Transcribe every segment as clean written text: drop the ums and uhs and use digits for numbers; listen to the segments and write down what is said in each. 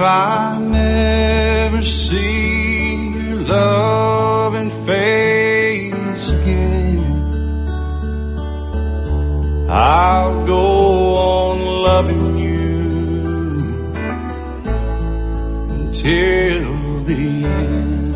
I never see your loving face again, I'll go on loving you until the end.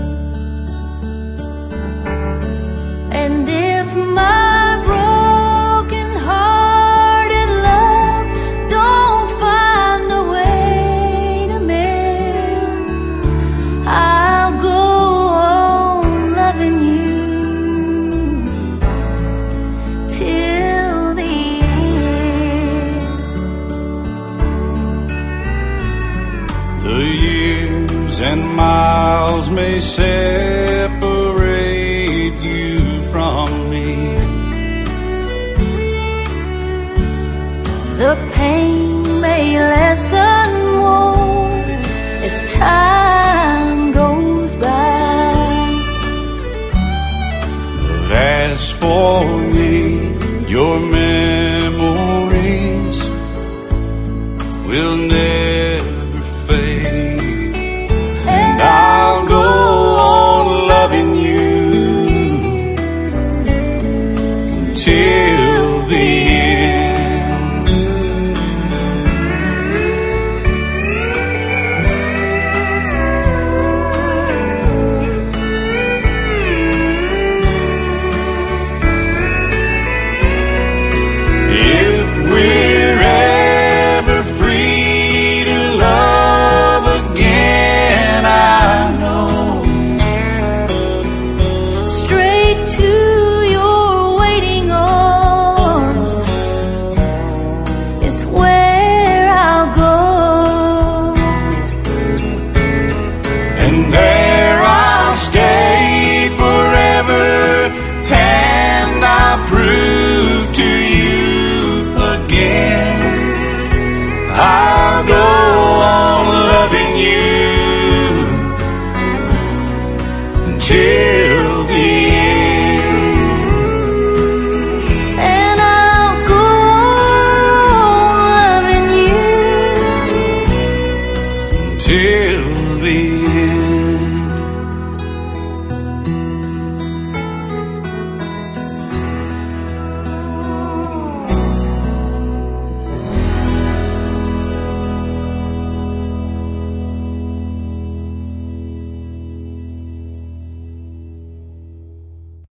And if my broken-hearted love don't find a way to mend, I'll go on loving you till the end. The years and miles may separate you from me. The pain may lessen more as time goes by. But as for me, your memories will never fade, and I'll go on loving you until the end. If we're ever free to love again, I know Straight to your waiting arms is where I'll go. and there I'll stay forever, and I'll prove to you again I'll go on loving you until